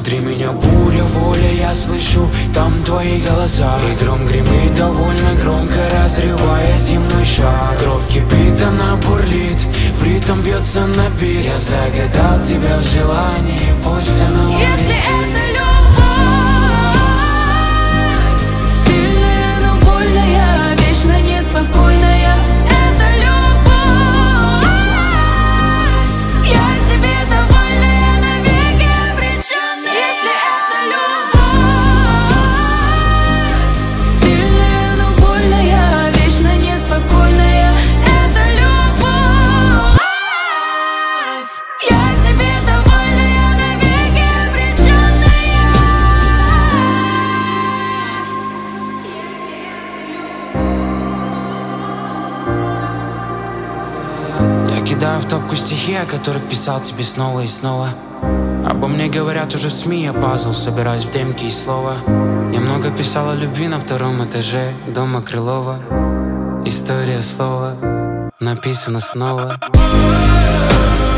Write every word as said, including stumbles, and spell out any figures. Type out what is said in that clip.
Внутри меня буря, воля, я слышу там твои голоса. И гром гремит довольно громко, разрывая земной шар. Кровь кипит, она бурлит, в ритм бьется на бит. Я загадал тебя в желании, пусть она улетит. Если это любовь, сильная, но больная, вечно неспокойная. Это любовь, я тебе довольная, навеки обреченная. Если это любовь, сильная, но больная, вечно неспокойная. Это любовь, я тебе довольная, навеки обреченная. Если это любовь. Я кидаю в топку стихи, о которых писал тебе снова и снова. Обо мне говорят уже в СМИ, я пазл собираюсь в демки и слова. Я много писал о любви на втором этаже дома Крылова. История слова написана снова.